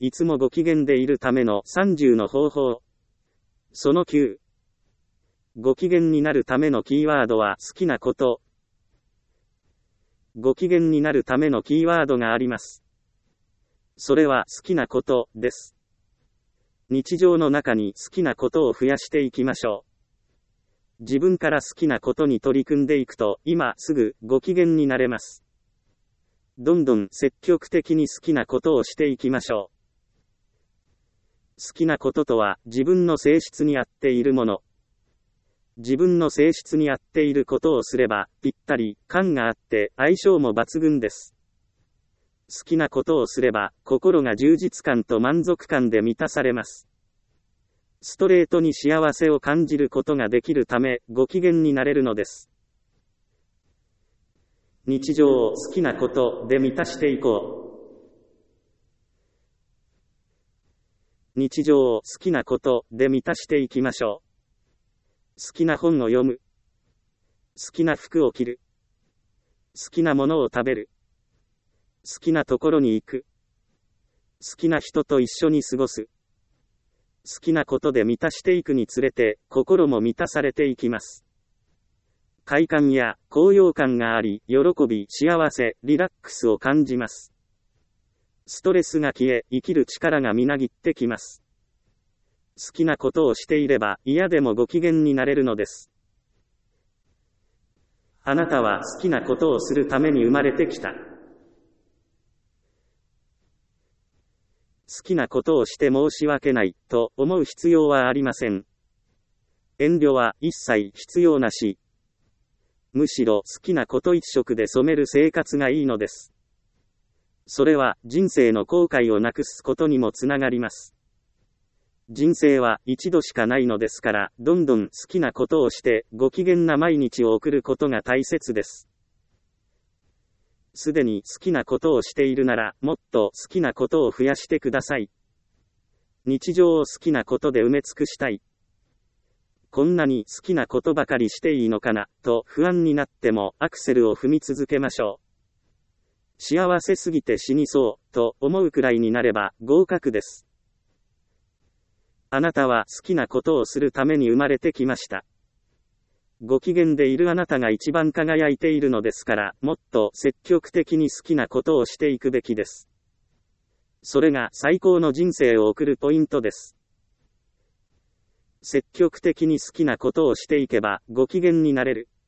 いつもご機嫌でいるための30の方法。その9。ご機嫌になるためのキーワードは好きなこと。ご機嫌になるためのキーワードがあります。それは好きなことです。日常の中に好きなことを増やしていきましょう。自分から好きなことに取り組んでいくと、今すぐご機嫌になれます。どんどん積極的に好きなことをしていきましょう。好きなこととは、自分の性質に合っているもの。自分の性質に合っていることをすれば、ぴったり、感があって、相性も抜群です。好きなことをすれば、心が充実感と満足感で満たされます。ストレートに幸せを感じることができるため、ご機嫌になれるのです。日常を好きなことで満たしていこう。日常を好きなことで満たしていきましょう。好きな本を読む。好きな服を着る。好きなものを食べる。好きなところに行く。好きな人と一緒に過ごす。好きなことで満たしていくにつれて、心も満たされていきます。快感や高揚感があり、喜び、幸せ、リラックスを感じます。ストレスが消え、生きる力がみなぎってきます。好きなことをしていれば、嫌でもご機嫌になれるのです。あなたは好きなことをするために生まれてきた。好きなことをして申し訳ない、と思う必要はありません。遠慮は一切必要なし。むしろ好きなこと一色で染める生活がいいのです。それは人生の後悔をなくすことにもつながります。人生は一度しかないのですから、どんどん好きなことをしてご機嫌な毎日を送ることが大切です。すでに好きなことをしているなら、もっと好きなことを増やしてください。日常を好きなことで埋め尽くしたい。こんなに好きなことばかりしていいのかな、と不安になってもアクセルを踏み続けましょう。幸せすぎて死にそう、と思うくらいになれば合格です。あなたは好きなことをするために生まれてきました。ご機嫌でいるあなたが一番輝いているのですから、もっと積極的に好きなことをしていくべきです。それが最高の人生を送るポイントです。積極的に好きなことをしていけば、ご機嫌になれる。